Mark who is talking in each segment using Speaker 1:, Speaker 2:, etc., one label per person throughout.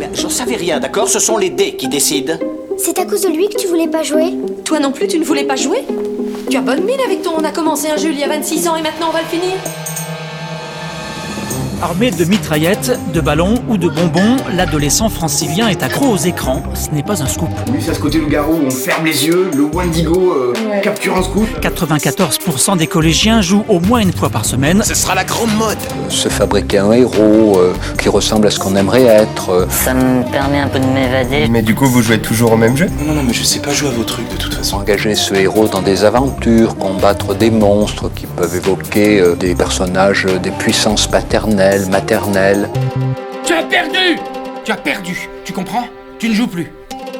Speaker 1: j'en savais rien, d'accord? Ce sont les dés qui décident.
Speaker 2: C'est à cause de lui que tu voulais pas jouer?
Speaker 3: Toi non plus, tu ne voulais pas jouer? Tu as bonne mine avec ton on a commencé un jeu il y a 26 ans et maintenant on va le finir?
Speaker 4: Armé de mitraillettes, de ballons ou de bonbons, l'adolescent francilien est accro aux écrans. Ce n'est pas un scoop.
Speaker 5: Lui, c'est à ce côté loup-garou, on ferme les yeux, le Wendigo capture un scoop.
Speaker 4: 94% des collégiens jouent au moins une fois par semaine.
Speaker 1: Ce sera la grande mode.
Speaker 6: Se fabriquer un héros qui ressemble à ce qu'on aimerait être.
Speaker 7: Ça me permet un peu de m'évader.
Speaker 5: Mais du coup, vous jouez toujours au même jeu?
Speaker 8: Non, mais je sais pas jouer à vos trucs de toute façon.
Speaker 6: Engager ce héros dans des aventures, combattre des monstres qui peuvent évoquer des personnages des puissances paternelles, maternelle.
Speaker 9: Tu as perdu! Tu as perdu, tu comprends? Tu ne joues plus.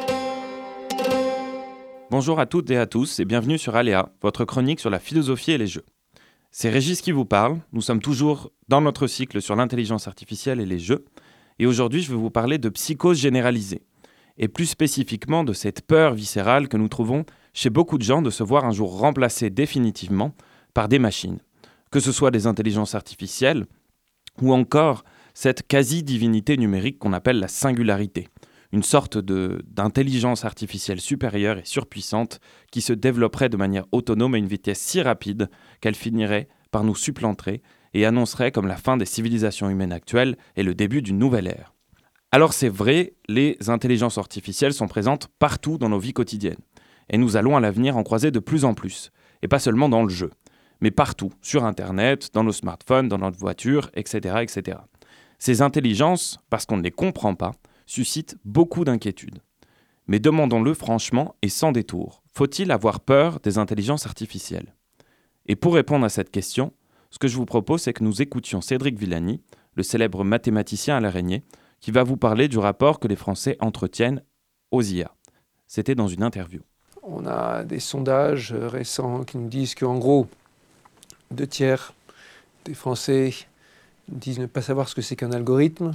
Speaker 10: Bonjour à toutes et à tous et bienvenue sur Aléa, votre chronique sur la philosophie et les jeux. C'est Régis qui vous parle, nous sommes toujours dans notre cycle sur l'intelligence artificielle et les jeux, et aujourd'hui je vais vous parler de psychose généralisée, et plus spécifiquement de cette peur viscérale que nous trouvons chez beaucoup de gens de se voir un jour remplacés définitivement par des machines, que ce soit des intelligences artificielles, ou encore cette quasi-divinité numérique qu'on appelle la singularité, une sorte d'intelligence artificielle supérieure et surpuissante qui se développerait de manière autonome à une vitesse si rapide qu'elle finirait par nous supplanter et annoncerait comme la fin des civilisations humaines actuelles et le début d'une nouvelle ère. Alors c'est vrai, les intelligences artificielles sont présentes partout dans nos vies quotidiennes, et nous allons à l'avenir en croiser de plus en plus, et pas seulement dans le jeu, mais partout, sur Internet, dans nos smartphones, dans notre voiture, etc., etc. Ces intelligences, parce qu'on ne les comprend pas, suscitent beaucoup d'inquiétudes. Mais demandons-le franchement et sans détour, faut-il avoir peur des intelligences artificielles? Et pour répondre à cette question, ce que je vous propose, c'est que nous écoutions Cédric Villani, le célèbre mathématicien à l'araignée, qui va vous parler du rapport que les Français entretiennent aux IA. C'était dans une interview.
Speaker 11: On a des sondages récents qui nous disent qu'en gros, 2/3 des Français disent ne pas savoir ce que c'est qu'un algorithme.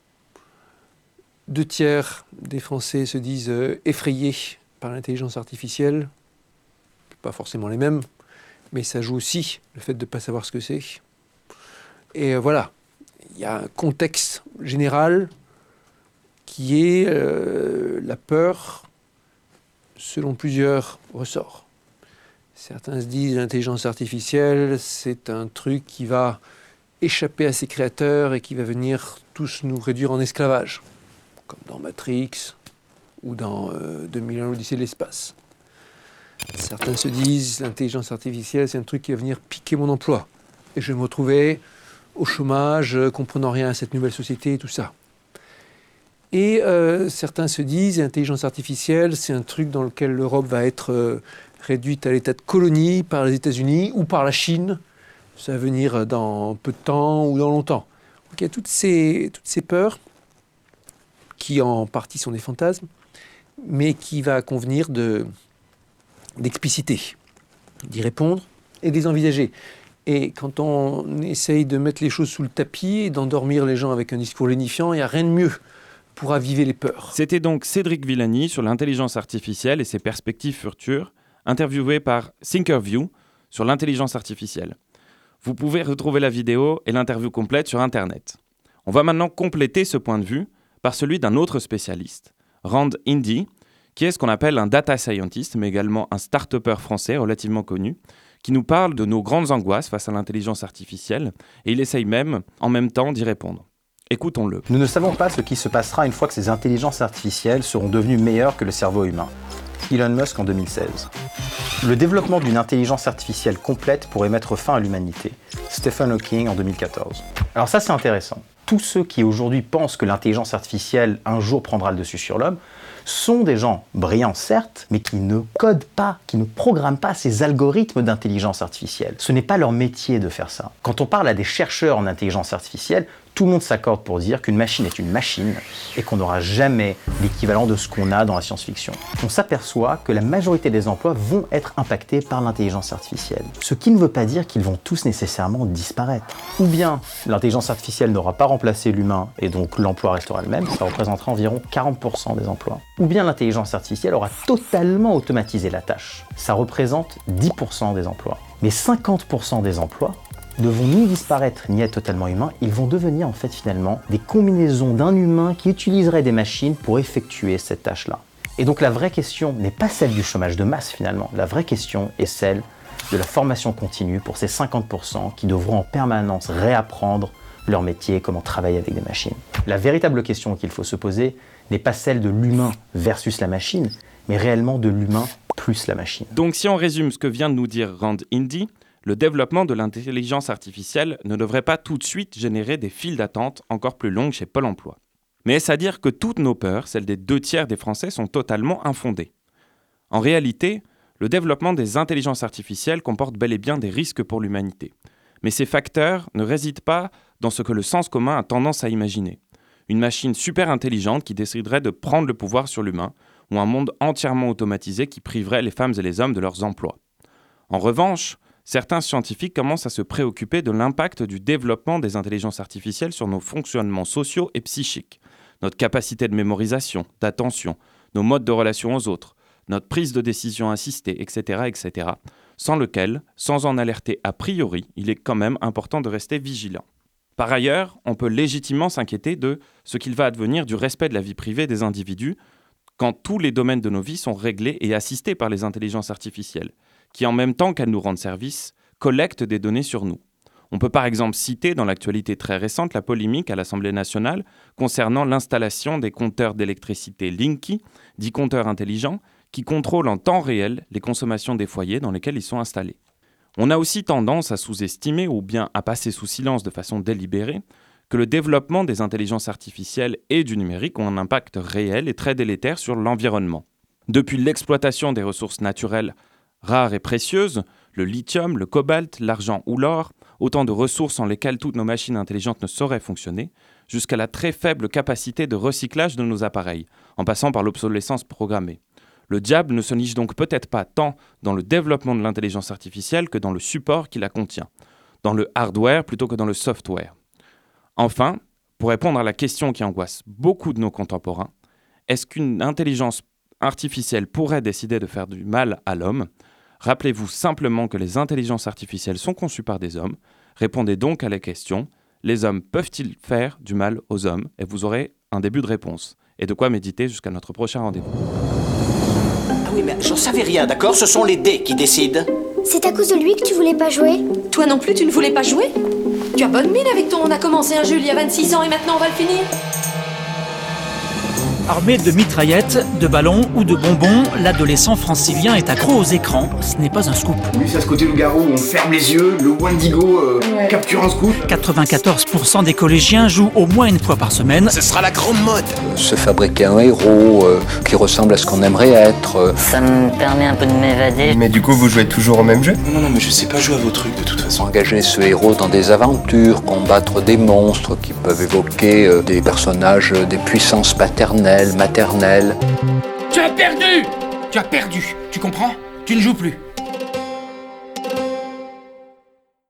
Speaker 11: 2/3 des Français se disent effrayés par l'intelligence artificielle. Pas forcément les mêmes, mais ça joue aussi le fait de ne pas savoir ce que c'est. Et voilà, il y a un contexte général qui est la peur, selon plusieurs ressorts. Certains se disent l'intelligence artificielle, c'est un truc qui va échapper à ses créateurs et qui va venir tous nous réduire en esclavage, comme dans Matrix ou dans 2001 l'Odyssée de l'espace. Certains se disent l'intelligence artificielle, c'est un truc qui va venir piquer mon emploi et je vais me retrouver au chômage, comprenant rien à cette nouvelle société et tout ça. Et certains se disent l'intelligence artificielle, c'est un truc dans lequel l'Europe va être réduite à l'état de colonie par les États-Unis ou par la Chine. Ça va venir dans peu de temps ou dans longtemps. Donc il y a toutes ces peurs qui en partie sont des fantasmes, mais qui va convenir d'expliciter, d'y répondre et de les envisager. Et quand on essaye de mettre les choses sous le tapis et d'endormir les gens avec un discours lénifiant, il n'y a rien de mieux pour aviver les peurs.
Speaker 10: C'était donc Cédric Villani sur l'intelligence artificielle et ses perspectives futures, interviewé par Thinkerview sur l'intelligence artificielle. Vous pouvez retrouver la vidéo et l'interview complète sur Internet. On va maintenant compléter ce point de vue par celui d'un autre spécialiste, Rand Indy, qui est ce qu'on appelle un data scientist, mais également un start-upper français relativement connu, qui nous parle de nos grandes angoisses face à l'intelligence artificielle, et il essaye même, en même temps, d'y répondre. Écoutons-le.
Speaker 12: Nous ne savons pas ce qui se passera une fois que ces intelligences artificielles seront devenues meilleures que le cerveau humain. Elon Musk en 2016. Le développement d'une intelligence artificielle complète pourrait mettre fin à l'humanité. Stephen Hawking en 2014. Alors ça, c'est intéressant. Tous ceux qui aujourd'hui pensent que l'intelligence artificielle un jour prendra le dessus sur l'homme sont des gens brillants certes, mais qui ne codent pas, qui ne programment pas ces algorithmes d'intelligence artificielle. Ce n'est pas leur métier de faire ça. Quand on parle à des chercheurs en intelligence artificielle, tout le monde s'accorde pour dire qu'une machine est une machine et qu'on n'aura jamais l'équivalent de ce qu'on a dans la science-fiction. On s'aperçoit que la majorité des emplois vont être impactés par l'intelligence artificielle. Ce qui ne veut pas dire qu'ils vont tous nécessairement disparaître. Ou bien l'intelligence artificielle n'aura pas remplacé l'humain et donc l'emploi restera le même, ça représentera environ 40% des emplois. Ou bien l'intelligence artificielle aura totalement automatisé la tâche, ça représente 10% des emplois. Mais 50% des emplois ne vont ni disparaître ni être totalement humains, ils vont devenir en fait finalement des combinaisons d'un humain qui utiliserait des machines pour effectuer cette tâche-là. Et donc la vraie question n'est pas celle du chômage de masse finalement, la vraie question est celle de la formation continue pour ces 50% qui devront en permanence réapprendre leur métier, comment travailler avec des machines. La véritable question qu'il faut se poser n'est pas celle de l'humain versus la machine, mais réellement de l'humain plus la machine.
Speaker 10: Donc si on résume ce que vient de nous dire Rand Indy, le développement de l'intelligence artificielle ne devrait pas tout de suite générer des files d'attente encore plus longues chez Pôle emploi. Mais est-ce à dire que toutes nos peurs, celles des 2/3 des Français, sont totalement infondées ? En réalité, le développement des intelligences artificielles comporte bel et bien des risques pour l'humanité. Mais ces facteurs ne résident pas dans ce que le sens commun a tendance à imaginer. Une machine super intelligente qui déciderait de prendre le pouvoir sur l'humain, ou un monde entièrement automatisé qui priverait les femmes et les hommes de leurs emplois. En revanche, certains scientifiques commencent à se préoccuper de l'impact du développement des intelligences artificielles sur nos fonctionnements sociaux et psychiques, notre capacité de mémorisation, d'attention, nos modes de relation aux autres, notre prise de décision assistée, etc., sans lequel, sans en alerter a priori, il est quand même important de rester vigilant. Par ailleurs, on peut légitimement s'inquiéter de ce qu'il va advenir du respect de la vie privée des individus quand tous les domaines de nos vies sont réglés et assistés par les intelligences artificielles, qui en même temps qu'elles nous rendent service, collectent des données sur nous. On peut par exemple citer dans l'actualité très récente la polémique à l'Assemblée nationale concernant l'installation des compteurs d'électricité Linky, dits compteurs intelligents, qui contrôlent en temps réel les consommations des foyers dans lesquels ils sont installés. On a aussi tendance à sous-estimer ou bien à passer sous silence de façon délibérée que le développement des intelligences artificielles et du numérique ont un impact réel et très délétère sur l'environnement. Depuis l'exploitation des ressources naturelles rares et précieuses, le lithium, le cobalt, l'argent ou l'or, autant de ressources sans lesquelles toutes nos machines intelligentes ne sauraient fonctionner, jusqu'à la très faible capacité de recyclage de nos appareils, en passant par l'obsolescence programmée. Le diable ne se niche donc peut-être pas tant dans le développement de l'intelligence artificielle que dans le support qui la contient, dans le hardware plutôt que dans le software. Enfin, pour répondre à la question qui angoisse beaucoup de nos contemporains, est-ce qu'une intelligence artificielle pourrait décider de faire du mal à l'homme ? Rappelez-vous simplement que les intelligences artificielles sont conçues par des hommes. Répondez donc à la question, les hommes peuvent-ils faire du mal aux hommes ? Et vous aurez un début de réponse. Et de quoi méditer jusqu'à notre prochain rendez-vous.
Speaker 1: Ah oui, mais j'en savais rien, d'accord ? Ce sont les dés qui décident.
Speaker 2: C'est à cause de lui que tu voulais pas jouer?
Speaker 3: Toi non plus, tu ne voulais pas jouer? Tu as bonne mine avec ton « on a commencé un jeu il y a 26 ans et maintenant on va le finir ».
Speaker 4: Armé de mitraillettes, de ballons ou de bonbons, l'adolescent francilien est accro aux écrans. Ce n'est pas un scoop.
Speaker 5: Lui, c'est à ce côté loup-garou où on ferme les yeux, le Wendigo capture un scoop.
Speaker 4: 94% des collégiens jouent au moins une fois par semaine.
Speaker 1: Ce sera la grande mode.
Speaker 6: Se fabriquer un héros qui ressemble à ce qu'on aimerait être.
Speaker 7: Ça me permet un peu de m'évader.
Speaker 8: Mais du coup, vous jouez toujours au même jeu ? Non, mais je sais pas jouer à vos trucs de toute façon.
Speaker 6: Engager ce héros dans des aventures, combattre des monstres qui peuvent évoquer des personnages des puissances paternelles, maternelles.
Speaker 9: Tu as perdu ! Tu as perdu, tu comprends ? Tu ne joues plus.